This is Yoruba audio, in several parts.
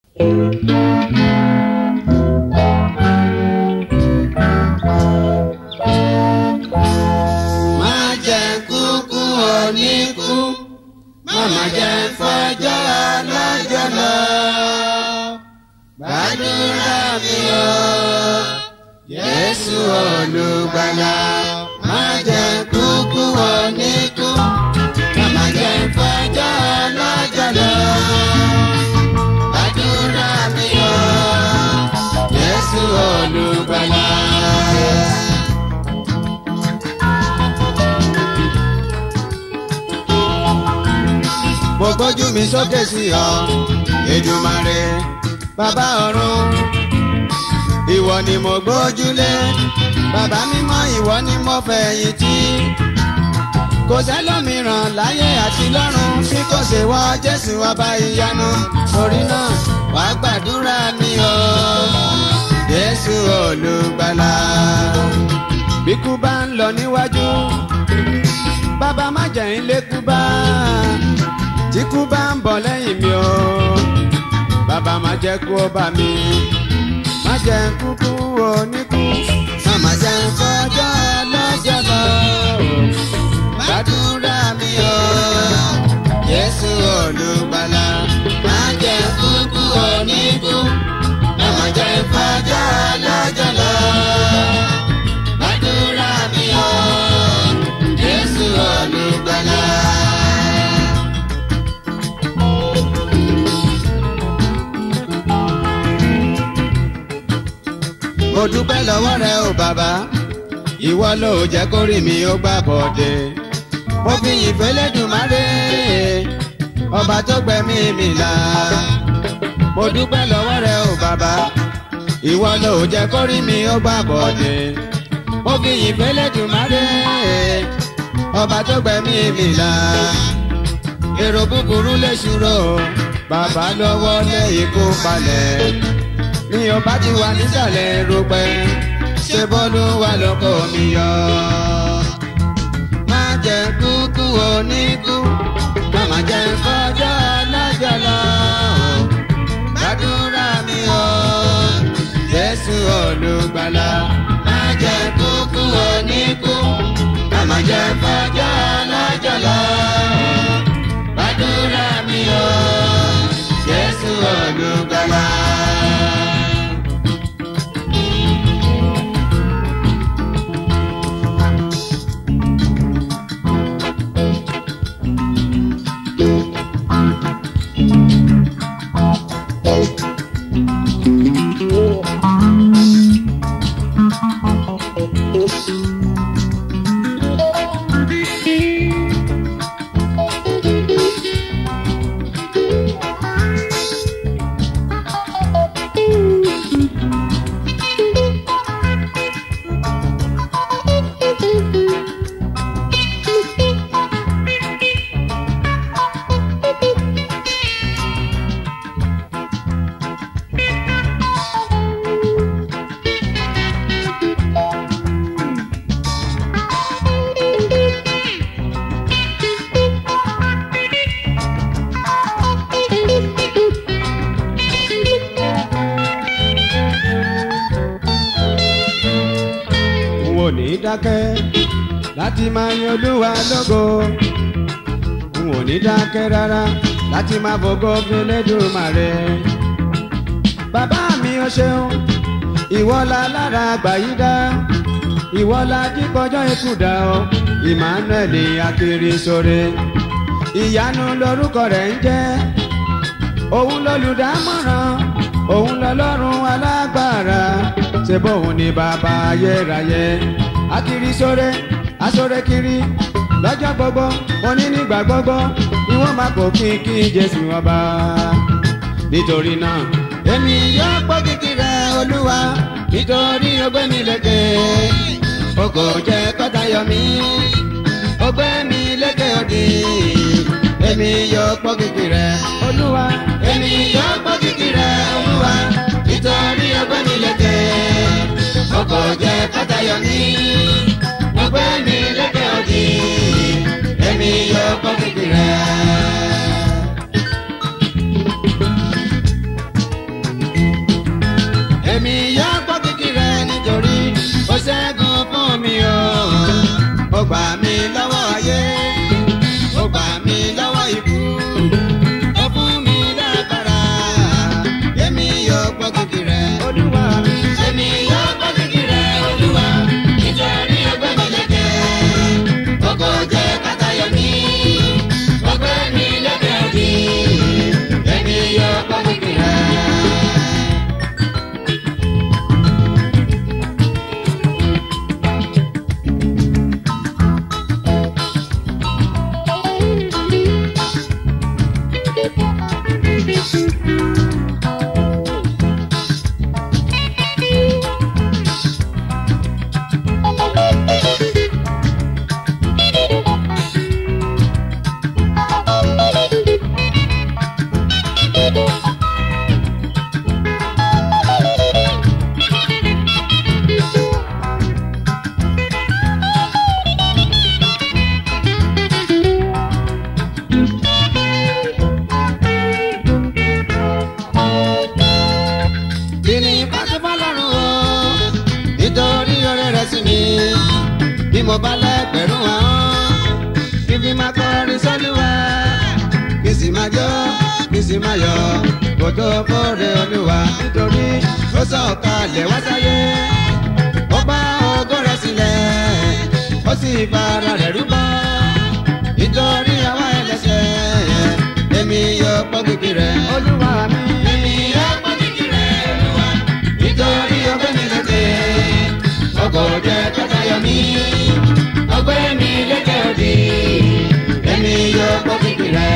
Má jẹ́ kúkú oníkú, má jẹ́ fọjọ́ ọlọ́jọ́ lọ. Gbàdúrà mi o, Jésù olùgbàlà. Má jẹ́ kúkú oníkú, má jẹ́ fọjọ́ ọlọ́jọ́ lọ. Gbàdúrà mi o, Jésù olùgbàlà. Mo gbójú mi sókè sí ọ, Èdùmàrè, Bàbá ọ̀run. Ìwọ ni mo gbójúlé, Bàbá mímọ́, ìwọ ni mo fẹ̀yìntì. Kò sẹ́lòmíràn láyé àti lọ́run bí kò ṣe wọ Jésù ọba ìyanu. Torí náà wá gbàdúrà mi o, Jésù olùgbàlà. Bí kú bá ń lọ níwájú, Bàbá má jẹ́ n lékú bá. Tí kú bá ń bọ̀ lẹ́yìn mi o, Bàbá má jẹ́ kú ó bá mi. Má jẹ́ kúkú oníkú, má jẹ́ fọjọ́ ọlọ́jọ́ lọ. Gbàdúrà mi o, Jésù olùgbàlà. Má jẹ́ kúkú oníkú, má jẹ́ fọjọ́ ọlọ́jọ́ lọ. Gbàdúrà mi o, Jésù olùgbàlà. Mo dúpẹ́ lọ́wọ́ rẹ o bàbá, ìwọ ló jẹ́ kórì mi ó gbà bọ̀dé. Mo fi ìfẹ́ l'Èdùmàrè, ọba tó gbẹ̀mí mi là. Mo dúpẹ́ lọ́wọ́ rẹ o bàbá, ìwọ ló jẹ́ kórì mi ó gbà bọ̀dé. Mo fi ìfẹ́ l'Èdùmàrè, ọba tó gbẹ̀mí mi là. Èrò búburú lè ṣúrò, bàbá lọ́wọ́ lé ikú palẹ̀. Mi ò bá ti wà nísàlẹ̀ rúpẹ́, ṣe bọ́lú wà lóko mi yọ. Má jẹ́ kúkú oníkú, má jẹ́ fọjọ́ ọlọ́jọ́ lọ. Gbàdúrà mi o, Jésù olùgbàlà. Má jẹ́ kúkú oníkú, má jẹ́ fọjọ́ ọlọ́jọ́ lọ. Gbàdúrà mi o, Jésù olùgbàlà. Dákẹ́ láti máa yan Olúwa lógo. N ò ní dákẹ́ rárá láti máa fògo fún Elédùmarè. Bàbá mi o ṣeun, ìwọ la lára àgbàyídá, ìwọ la jíkọjọ́ ikú dá o. Emmanuel Akirisore, ìyanu lorúkọ rẹ̀ ń jẹ́. Òun lolùdámọ̀ràn, òun lọ́lọ́run alágbára. Ṣé bóun ni bàbá ayérayé? Akirisore, asore kiri lọ́jọ́ gbogbo, mo ní nígbà gbogbo ni wọ́n máa kó kíkí Jésù ọba. Nítorí náà èmi yóò gbọ́ kíkí rẹ Olúwa, nítorí ó gbé mi lékè. O kò jẹ́ kọ́tà yọ mí, ó gbé mi lékè òdì. Èmi yóò gbọ́ kíkí rẹ Olúwa, èmi yóò gbọ́ kíkí rẹ Olúwa, nítorí ó gbé mi lékè. O kò jẹ́ kọ́tà yọ mí, ó gbé mi lékè òdì. Èmi yóò gbọ́ kíkí rẹ. èmi yóò gbọ́ kìkì rẹ nítorí ó ṣẹ́gun fún mi o. Ó gbà mí lọ́wọ́ ayé, ó gbà mí lọ́wọ́ ikú, ó fún mi lágbára. Èmi yóò gbọ́ kìkì rẹ Olúwa mi. Èmi yóò gbọ́ kìkì rẹ Olúwa nítorí ọgbẹ́ mi lékè. Ògo jẹ́ kátayọ̀ mi, ọgbẹ́ mi lékè òdì. Èmi yóò gbọ́ kìkì rẹ. Bí mo bá lẹ́gbẹ̀rún ahọ́n, kí fi máa kọrin sọ́lúwa, kí sì máa jó, kí sì máa yọ̀, kó tó fóore Olúwa. Nítorí ó sọ̀kalẹ̀ wá sáyé, ó bá ògo rẹ̀ sílẹ̀, ó sì fara rẹ̀ rúbọ. Nítorí àwa ẹlẹ́ṣẹ̀, èmi yóò gbọ́ kìkì rẹ̀ Olúwa mi. Èmi yóò gbọ́ kìkì rẹ̀ Olúwa, nítorí ọgbẹ́ mi lékè. Ògo jẹ́ kátayọ̀ mi, ọgbẹ́ mi lékè òdì. Èmi yóò gbọ́ kìkì rẹ̀.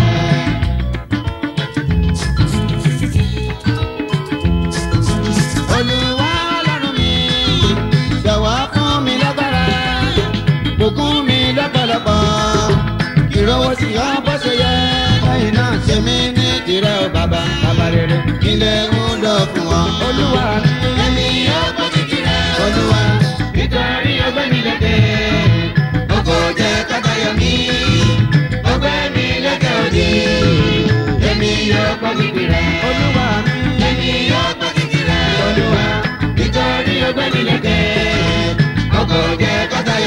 Olúwa Ọlọ́run mi, jọ̀wọ́ fún mi lágbára, bùkún mi lọ́pọ̀lọpọ̀, ìrówó sí ọ bó ṣe yẹ. Lẹ́yìn náà ṣe mí ní tìrẹ o bàbá, bàbá rere, ilé ń lọ fún ọ. Olúwa mi, èmi yóò gbọ́ kìkì rẹ̀ Olúwa nítorí ọgbẹ́ mi lékè. Ògo jẹ́ kátayọ̀ mi, ọgbẹ́ mi lékè òdì. Èmi yóò gbọ́ kìkì rẹ̀ Olúwa mi. Èmi yóò gbọ́ kìkì rẹ̀ Olúwa nítorí ọgbẹ́ mi lékè. Ògo jẹ́ kátayọ̀ mi.